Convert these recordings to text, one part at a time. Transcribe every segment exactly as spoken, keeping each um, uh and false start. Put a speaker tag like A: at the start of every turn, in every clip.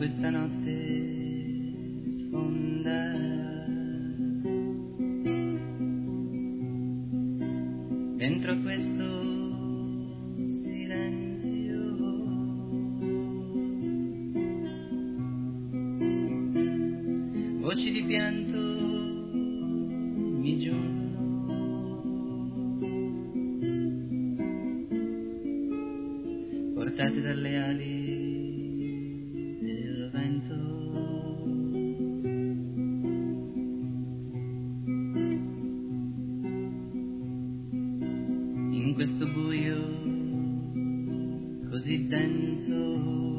A: questa notte fonda. Dentro questo silenzio voci di pianto mi giungono, portate dalle ali del vento. In questo buio così denso,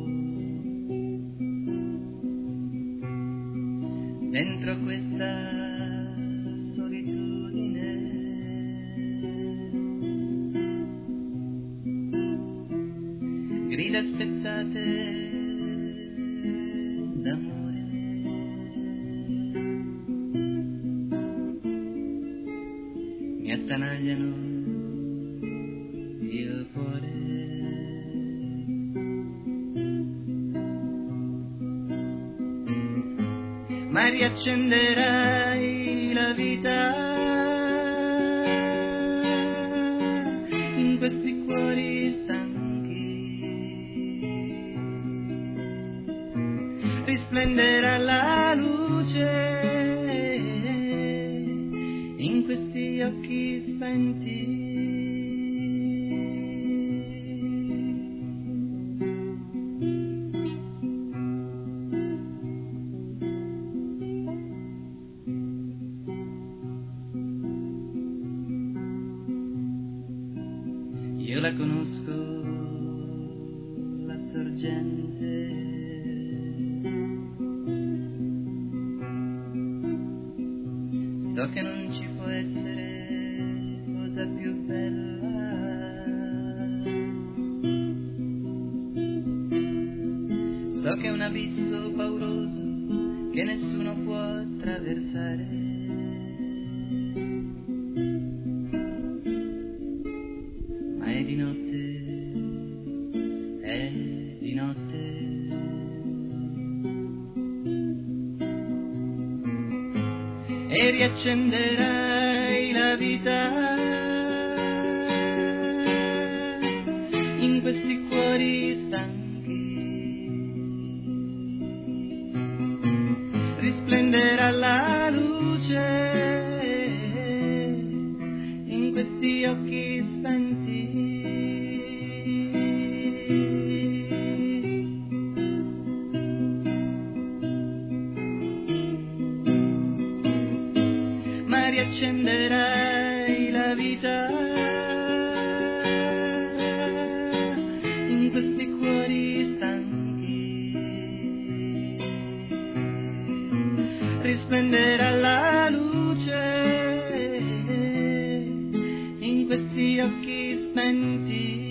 A: dentro questa solitudine, grida spezzate d'amore, mi attanagliano il cuore. Ma riaccenderai la vita in questi cuori stanchi, risplenderà la luce in questi occhi spenti. Io la conosco, la sorgente, so che non ci può essere cosa più bella, so che è un abisso pauroso che nessuno può attraversare. Ma è di notte, è di notte, e riaccenderai la vita in questi cuori stanchi, risplenderà la luce in questi occhi spenti. Ma riaccenderai la vita in questi cuori stanchi, risplenderà la luce in questi occhi spenti.